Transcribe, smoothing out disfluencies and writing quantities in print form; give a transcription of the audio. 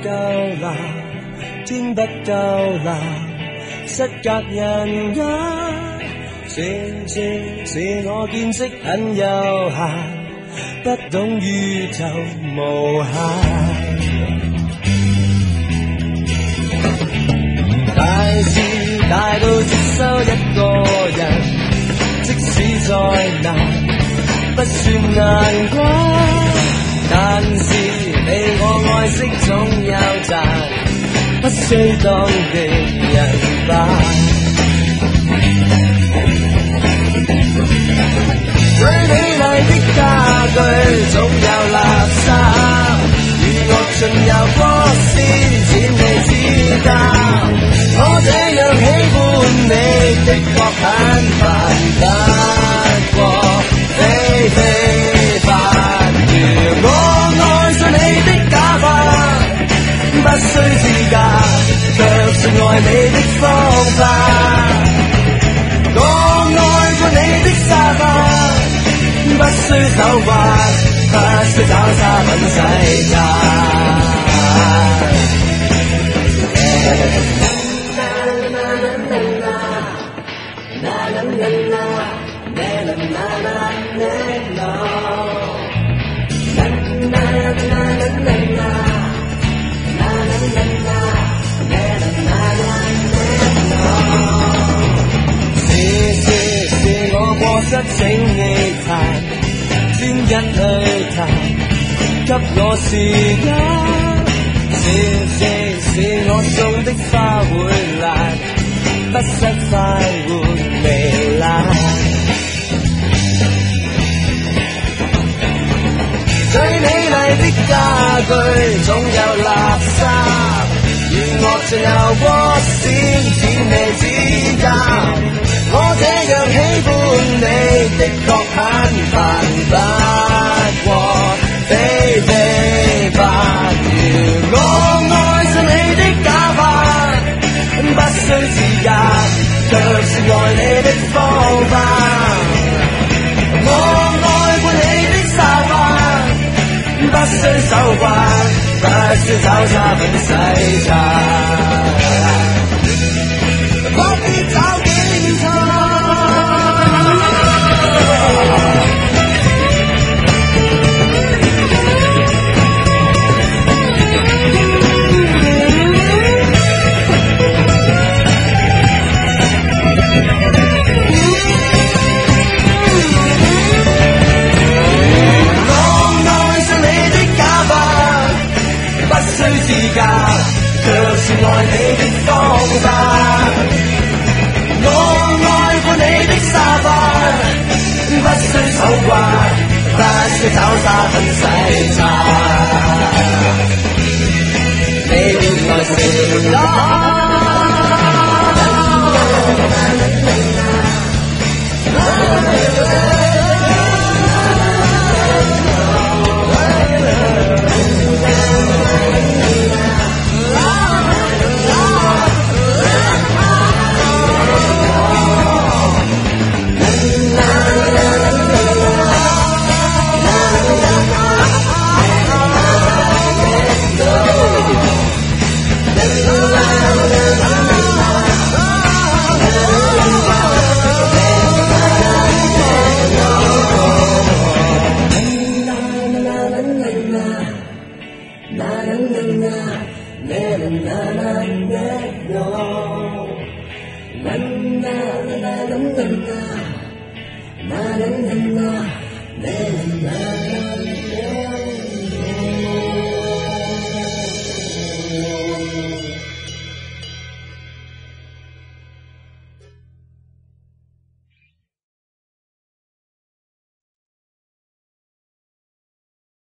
夠藍，天不夠藍，失格人間。是我見識很有限，不懂宇宙無限。大事大到接收一個人，即使再難，不算難關。但是你我愛惜總有賺，不需當敵人吧。最美麗的家具總有垃圾，如樂盡遊過先展你指教。我這樣喜歡你的確很煩，不過非法。如我愛上你的假髮，不需資格，卻是愛你的方法。我愛過你的沙發，不需手刮，不需找沙粉洗擦。是我過失請你彈，專一去彈，給我時間。是我送的花會爛，不失快活糜爛。最美麗的家具總有垃圾，如樂盡遊過先展你指教。我這樣喜歡你的確很煩，不過非法。如我愛上你的假髮，不需資格，卻是愛你的方法。我愛過你的沙發，不需手刮，不需找沙粉洗擦。不必找警察。不需資格，卻是愛你的方法。我愛過你的沙發，不需手刮，不需找沙粉洗擦。你原來是我。na na na na na na na na na na